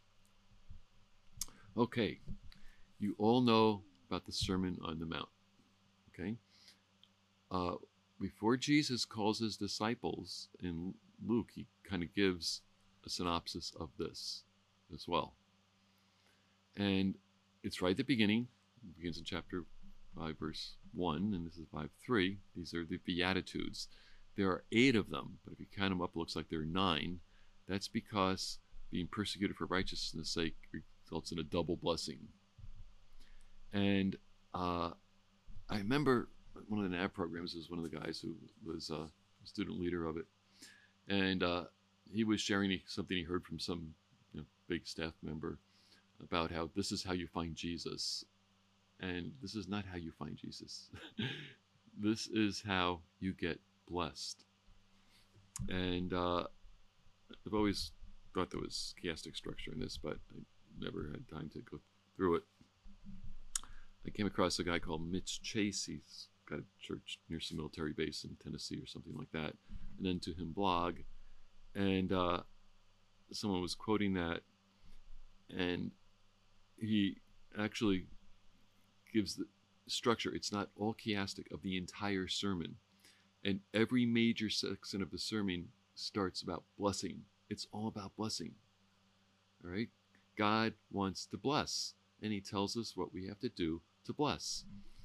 Okay, you all know about the Sermon on the Mount, okay? Before Jesus calls his disciples in Luke, he kind of gives a synopsis of this as well. And it's right at the beginning. It begins in chapter 5, verse 1, and this is 5:3. These are the Beatitudes. There are 8 of them, but if you count them up, it looks like there are 9. That's because being persecuted for righteousness' sake results in a double blessing. And I remember one of the NAV programs was one of the guys who was a student leader of it. And he was sharing something he heard from some big staff member about how this is how you find Jesus. And this is not how you find Jesus. This is how you get blessed. And I've always thought there was chiastic structure in this, but I never had time to go through it. I came across a guy called Mitch Chase. He's got a church near some military base in Tennessee or something like that. And then To Him blog. And someone was quoting that. And he actually gives the structure. It's not all chiastic of the entire sermon. And every major section of the sermon starts about blessing. It's all about blessing. All right? God wants to bless. And he tells us what we have to do to bless.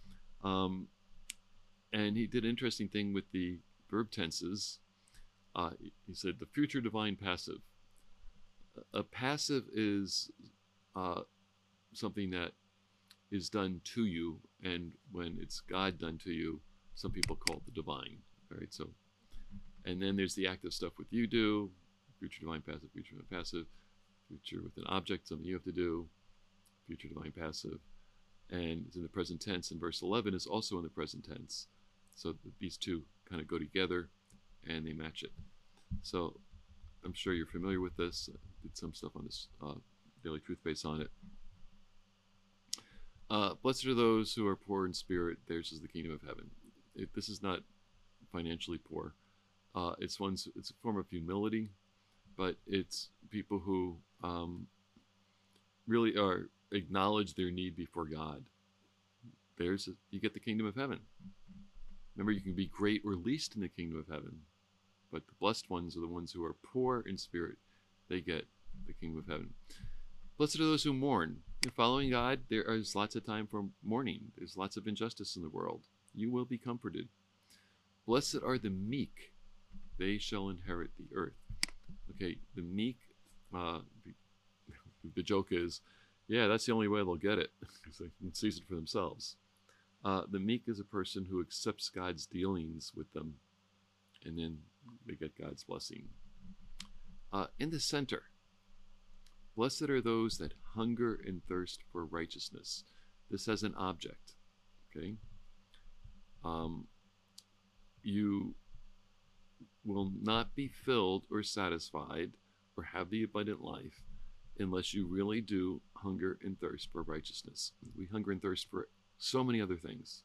And he did an interesting thing with the verb tenses. He said the future divine passive. A passive is something that is done to you, and when it's God done to you, some people call it the divine. All right, so, and then there's the active stuff with you do, future divine passive, future divine passive, future with an object, something you have to do, future divine passive, and it's in the present tense, and verse 11 is also in the present tense. So these two kind of go together, and they match it. So I'm sure you're familiar with this. I did some stuff on this Daily Truth Base on it. Blessed are those who are poor in spirit, theirs is the kingdom of heaven. This is not financially poor. It's a form of humility. but it's people who really acknowledge their need before God. You get the kingdom of heaven. Remember, you can be great or least in the kingdom of heaven, but the blessed ones are the ones who are poor in spirit. They get the kingdom of heaven. Blessed are those who mourn. If following God, there is lots of time for mourning. There's lots of injustice in the world. You will be comforted. Blessed are the meek. They shall inherit the earth. Okay, the meek, the joke is, yeah, that's the only way they'll get it. They can seize it for themselves. The meek is a person who accepts God's dealings with them, and then they get God's blessing. In the center, blessed are those that hunger and thirst for righteousness. This has an object, okay? You will not be filled or satisfied or have the abundant life unless you really do hunger and thirst for righteousness. We hunger and thirst for so many other things.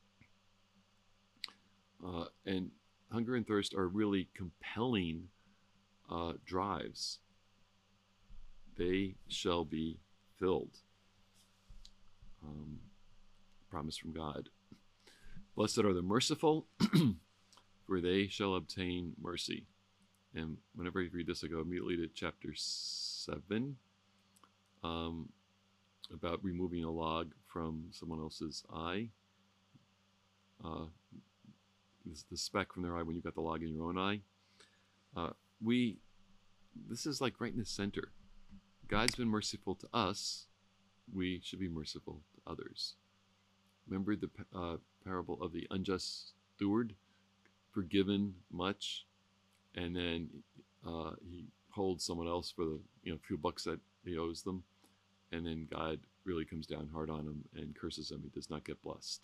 And hunger and thirst are really compelling drives. They shall be filled. Promise from God. Blessed are the merciful, for they shall obtain mercy. And whenever I read this, I go immediately to chapter 7, about removing a log from someone else's eye. The speck from their eye when you've got the log in your own eye. This is like right in the center. God's been merciful to us. We should be merciful to others. Remember the parable of the unjust steward? Forgiven much, and then he holds someone else for the few bucks that he owes them, and then God really comes down hard on him and curses him. He does not get blessed.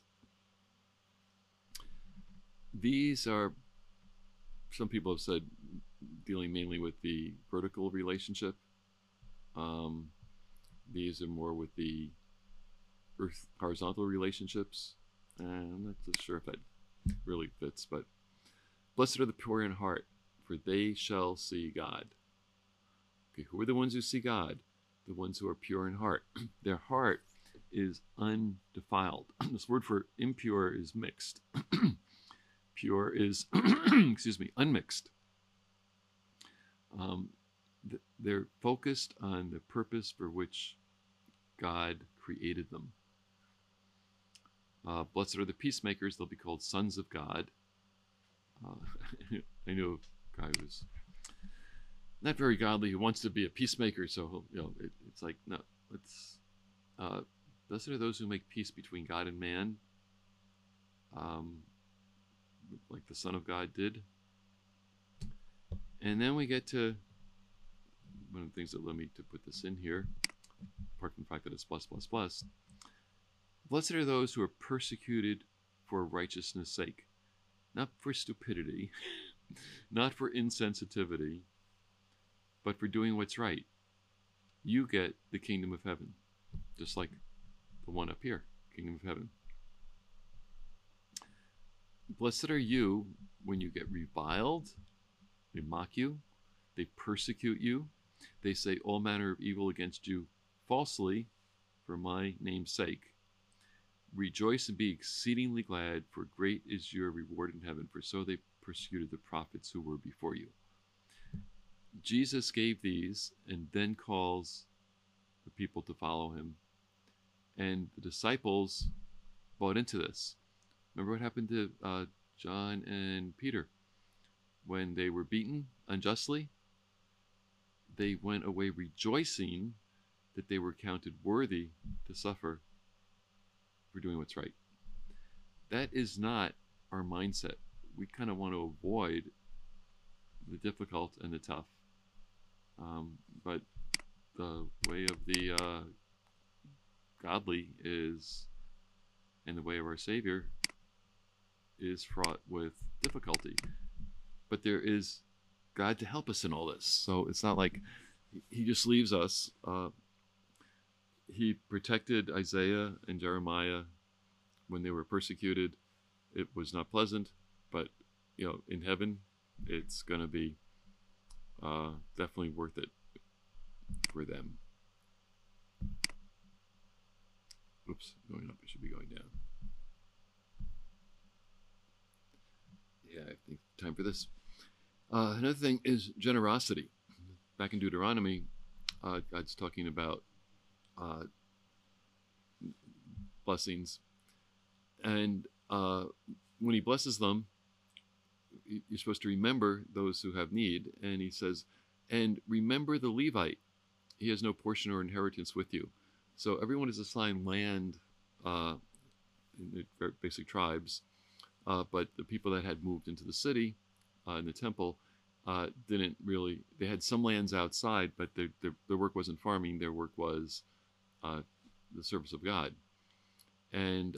These are, some people have said, dealing mainly with the vertical relationship. These are more with the earth horizontal relationships. I'm not so sure if that really fits, but blessed are the pure in heart, for they shall see God. Okay, who are the ones who see God? The ones who are pure in heart. Their heart is undefiled. This word for impure is mixed. Pure is, unmixed. They're focused on the purpose for which God created them. Blessed are the peacemakers. They'll be called sons of God. I knew a guy who was not very godly who wants to be a peacemaker, so it's like, no, let's blessed are those who make peace between God and man, like the Son of God did. And then we get to one of the things that led me to put this in here, apart from the fact that it's plus. Blessed are those who are persecuted for righteousness' sake. Not for stupidity, not for insensitivity, but for doing what's right. You get the kingdom of heaven, just like the one up here, kingdom of heaven. Blessed are you when you get reviled, they mock you, they persecute you, they say all manner of evil against you falsely for my name's sake. Rejoice and be exceedingly glad, for great is your reward in heaven, for so they persecuted the prophets who were before you. Jesus gave these and then calls the people to follow him. And the disciples bought into this. Remember what happened to John and Peter? When they were beaten unjustly, they went away rejoicing that they were counted worthy to suffer for doing what's right. That is not our mindset. We kind of want to avoid the difficult and the tough. But the way of the godly is, and the way of our Savior is fraught with difficulty. But there is God to help us in all this. So it's not like he just leaves us. He protected Isaiah and Jeremiah when they were persecuted. It was not pleasant, but in heaven, it's going to be definitely worth it for them. Oops, going up. It should be going down. Yeah, I think time for this. Another thing is generosity. Back in Deuteronomy, God's talking about blessings, and when he blesses them, you're supposed to remember those who have need, and he says, and remember the Levite. He has no portion or inheritance with you. So everyone is assigned land in the basic tribes, but the people that had moved into the city, in the temple, didn't really, they had some lands outside, but their work wasn't farming, their work was the service of God. And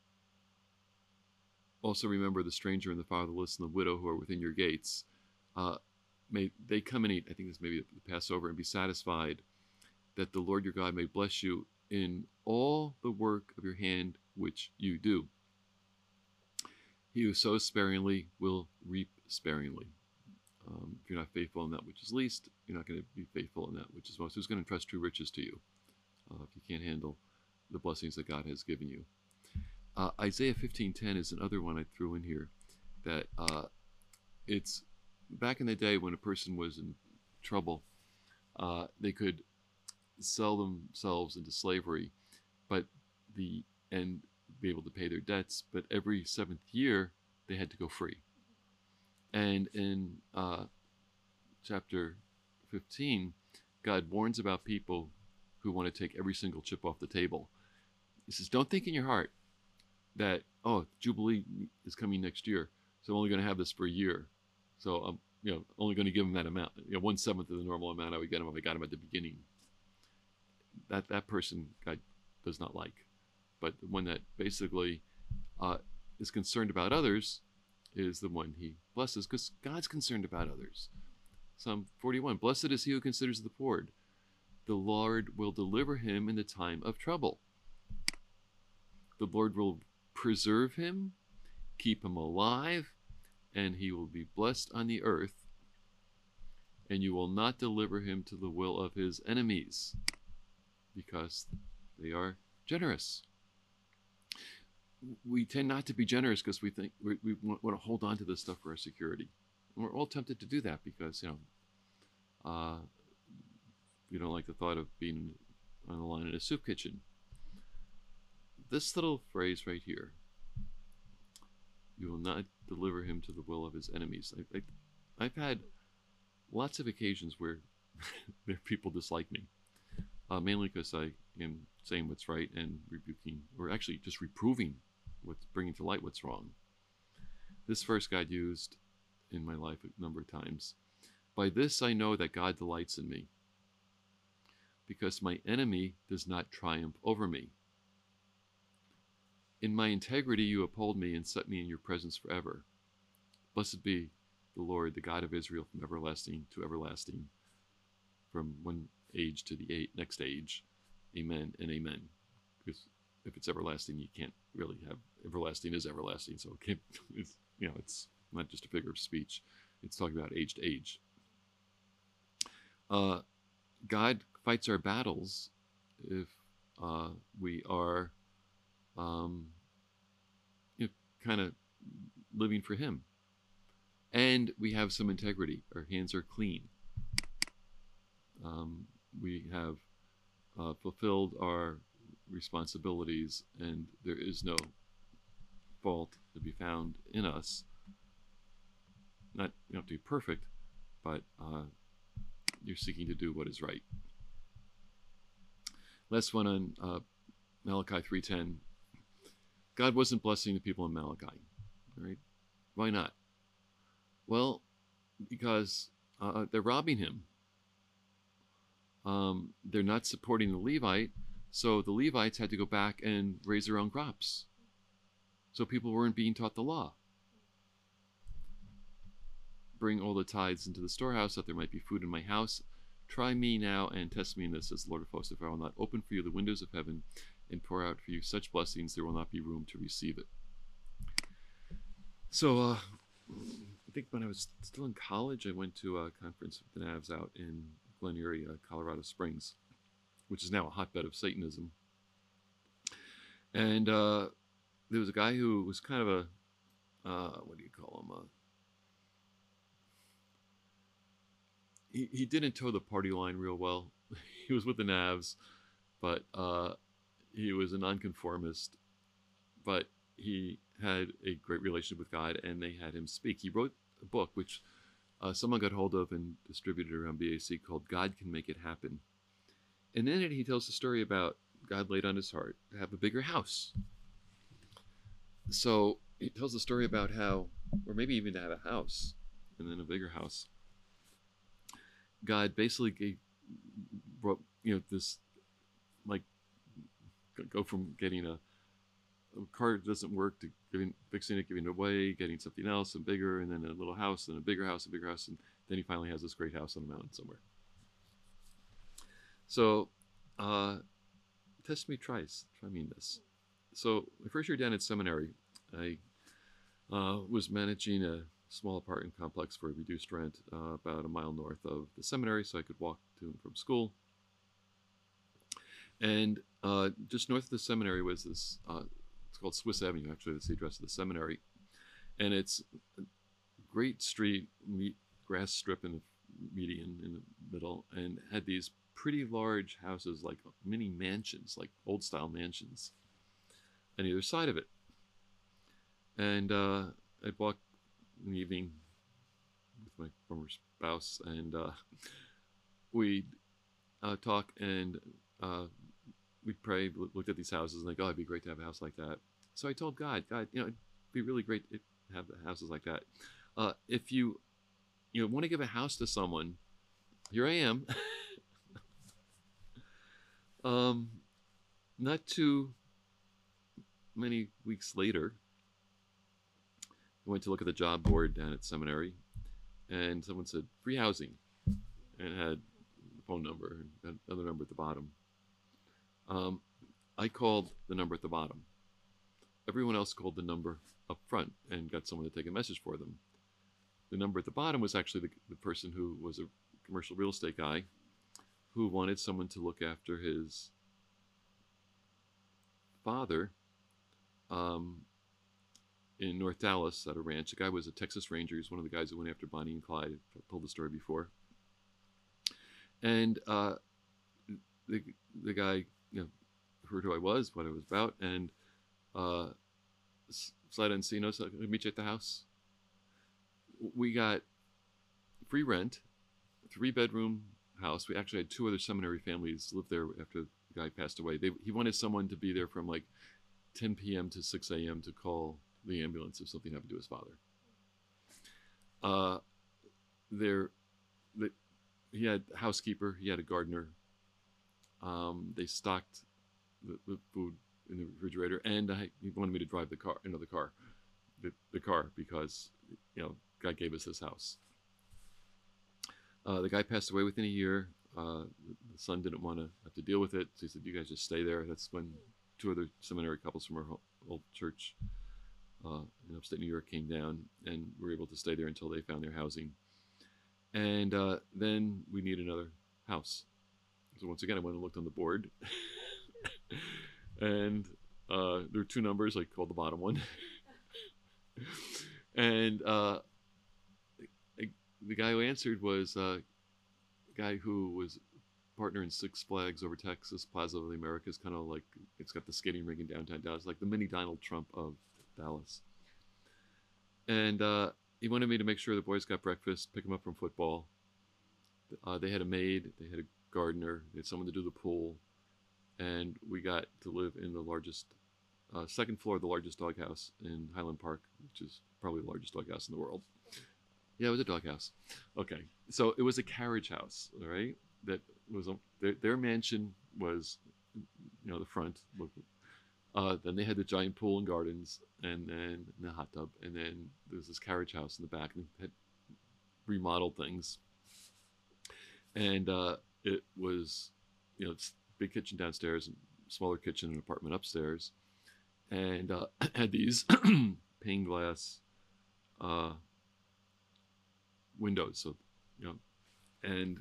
also remember the stranger and the fatherless and the widow who are within your gates. May they come and eat, I think this may be the Passover, and be satisfied, that the Lord your God may bless you in all the work of your hand which you do. He who sows sparingly will reap sparingly. If you're not faithful in that which is least, you're not going to be faithful in that which is most. Who's going to entrust true riches to you if you can't handle the blessings that God has given you? Isaiah 15:10 is another one I threw in here. That it's back in the day when a person was in trouble, they could sell themselves into slavery, and be able to pay their debts. But every 7th year, they had to go free. And in chapter 15, God warns about people who want to take every single chip off the table. He says, don't think in your heart that, oh, Jubilee is coming next year, so I'm only going to have this for a year. So I'm only going to give them that amount. 1/7 of the normal amount I would get them if I got them at the beginning. That person God does not like. But the one that basically is concerned about others is the one he blesses, because God's concerned about others. Psalm 41, blessed is he who considers the poor. The Lord will deliver him in the time of trouble. The Lord will preserve him, keep him alive, and he will be blessed on the earth, and you will not deliver him to the will of his enemies, because they are generous. We tend not to be generous because we think we want to hold on to this stuff for our security. And we're all tempted to do that because, we don't like the thought of being on the line in a soup kitchen. This little phrase right here, you will not deliver him to the will of his enemies. I've had lots of occasions where people dislike me, mainly because I am saying what's right and rebuking, or actually just reproving, bringing to light what's wrong. This verse God used in my life a number of times. By this I know that God delights in me, because my enemy does not triumph over me. In my integrity you uphold me and set me in your presence forever. Blessed be the Lord, the God of Israel, from everlasting to everlasting, from one age to the next age. Amen and amen. Because if it's everlasting, you can't really have everlasting is everlasting. So it's not just a figure of speech. It's talking about age to age. God fights our battles if we are kind of living for him, and we have some integrity. Our hands are clean. We have fulfilled our responsibilities, and there is no fault to be found in us. Not you don't have to be perfect, but you're seeking to do what is right. Last one on Malachi 3:10. God wasn't blessing the people in Malachi, right? Why not? Well, because they're robbing him. They're not supporting the Levite, so the Levites had to go back and raise their own crops. So people weren't being taught the law. Bring all the tithes into the storehouse, that there might be food in my house. Try me now and test me in this, says the Lord of hosts, if I will not open for you the windows of heaven and pour out for you such blessings, there will not be room to receive it. So think when I was still in college, I went to a conference with the Navs out in Glen Erie, Colorado Springs, which is now a hotbed of Satanism. And there was a guy who was kind of a, what do you call him? He didn't toe the party line real well. He was with the Navs, but he was a nonconformist. But he had a great relationship with God, and they had him speak. He wrote a book, which someone got hold of and distributed around BAC, called God Can Make It Happen. And in it, he tells the story about God laid on his heart to have a bigger house. So he tells the story about how, or maybe even to have a house, and then a bigger house. God basically brought, this, like, go from getting a car that doesn't work to fixing it, giving it away, getting something else and bigger, and then a little house, and a bigger house, and then he finally has this great house on a mountain somewhere. So, test me, try me in this. So, my first year down at seminary, I was managing a small apartment complex for a reduced rent about a mile north of the seminary, so I could walk to and from school. And just north of the seminary was this, it's called Swiss Avenue, actually, that's the address of the seminary. And it's a great street, grass strip in the median in the middle, and had these pretty large houses, like mini mansions, like old style mansions, on either side of it. And I'd walk in the evening with my former spouse, and we'd talk, and we'd pray, looked at these houses, and like, oh, it'd be great to have a house like that. So I told God, it'd be really great to have houses like that. If you want to give a house to someone, here I am. Not too many weeks later, I went to look at the job board down at seminary, and someone said free housing, and had the phone number and another number at the bottom. I called the number at the bottom. Everyone else called the number up front and got someone to take a message for them. The number at the bottom was actually the person who was a commercial real estate guy who wanted someone to look after his father in North Dallas at a ranch. The guy was a Texas Ranger. He was one of the guys who went after Bonnie and Clyde. I've told the story before. And the guy heard who I was, what I was about, and sight unseen, so I'll meet you at the house. We got free rent, 3-bedroom house. We actually had 2 other seminary families live there after the guy passed away. He wanted someone to be there from like 10 p.m. to 6 a.m. to call the ambulance if something happened to his father. He had a housekeeper, he had a gardener. They stocked the food in the refrigerator, and he wanted me to drive the car, the car, because God gave us this house. The guy passed away within a year. The son didn't want to have to deal with it, so he said, "You guys just stay there." That's when 2 other seminary couples from our old church in upstate New York came down, and were able to stay there until they found their housing. And then we need another house. So once again, I went and looked on the board, and there were 2 numbers. I called the bottom one, and the guy who answered was a guy who was partner in Six Flags Over Texas, Plaza of the Americas, kind of like, it's got the skating rink in downtown Dallas, like the mini Donald Trump of Dallas. And he wanted me to make sure the boys got breakfast, pick them up from football. They had a maid, they had a gardener, they had someone to do the pool, and we got to live in the largest, second floor of the largest doghouse in Highland Park, which is probably the largest doghouse in the world. Yeah, it was a doghouse. Okay, so it was a carriage house, all right? That was their mansion was, the front. Then they had the giant pool and gardens, and then the hot tub, and then there was this carriage house in the back, and they had remodeled things. And it was, it's big kitchen downstairs, and smaller kitchen and apartment upstairs, and had these pane glass windows. So, you know, and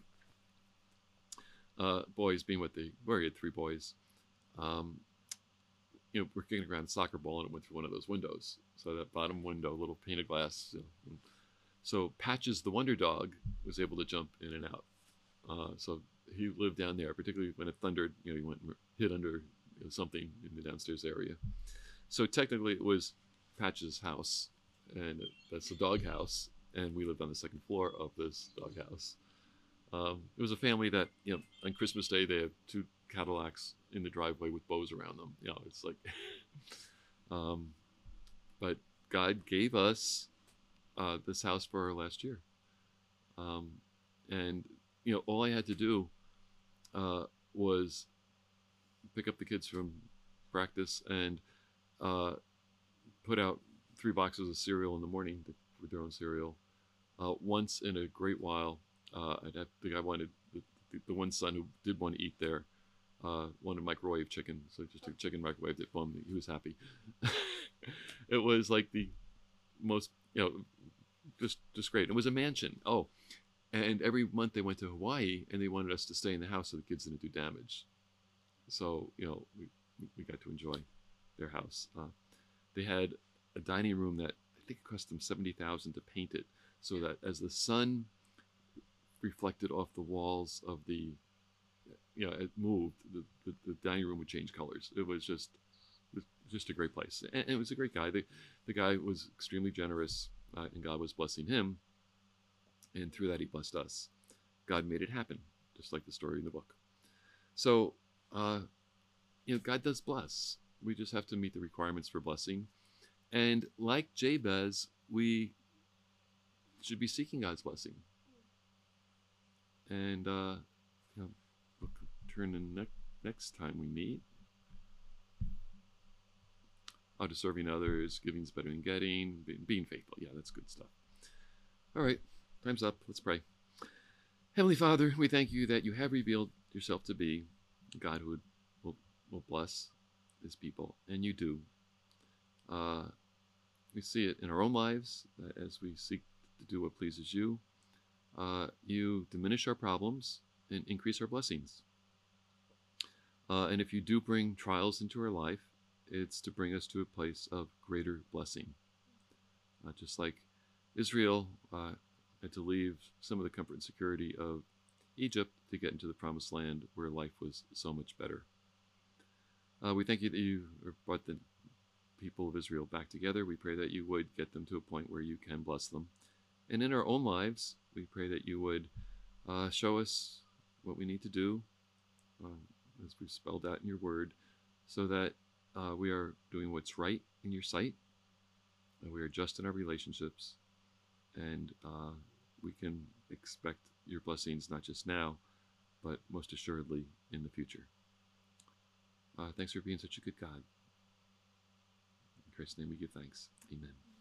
boys being what they were, he had three boys. Um, you know, we're kicking around a soccer ball and it went through one of those windows. So that bottom window, little pane of glass. You know, so Patches the Wonder Dog was able to jump in and out. So he lived down there, particularly when it thundered. You know, he went and hid under something in the downstairs area. So technically, it was Patches' house, and that's the dog house, and we lived on the second floor of this dog house. It was a family that, you know, on Christmas Day they had two Cadillacs in the driveway with bows around them. You know, it's like, um, but God gave us this house for our last year, and you know, all I had to do was pick up the kids from practice and put out 3 boxes of cereal in the morning with their own cereal. Once in a great while, I think I wanted the one son who did want to eat there wanted microwave chicken, so just took chicken, microwaved it. Boom, he was happy. It was like the most, you know, just great. It was a mansion. Oh, and every month they went to Hawaii, and they wanted us to stay in the house so the kids didn't do damage. So, you know, we got to enjoy their house. They had a dining room that I think it cost them $70,000 to paint it, so that as the sun reflected off the walls of the, you know, it moved, the dining room would change colors. It was just a great place, and it was a great guy. The guy was extremely generous, and God was blessing him, and through that he blessed us. God made it happen, just like the story in the book. So, you know, God does bless. We just have to meet the requirements for blessing, and like Jabez, we should be seeking God's blessing. And you know, we'll turn in next time we meet. How to serving others, giving is better than getting, being faithful. Yeah, that's good stuff. All right, time's up. Let's pray. Heavenly Father, we thank you that you have revealed yourself to be God who will bless his people, and you do. We see it in our own lives as we seek to do what pleases you. You diminish our problems and increase our blessings. And if you do bring trials into our life, it's to bring us to a place of greater blessing. Just like Israel had to leave some of the comfort and security of Egypt to get into the promised land where life was so much better. We thank you that you brought the people of Israel back together. We pray that you would get them to a point where you can bless them. And in our own lives, we pray that you would show us what we need to do, as we've spelled out in your word, so that we are doing what's right in your sight, and we are just in our relationships, and we can expect your blessings not just now, but most assuredly in the future. Thanks for being such a good God. In Christ's name we give thanks. Amen.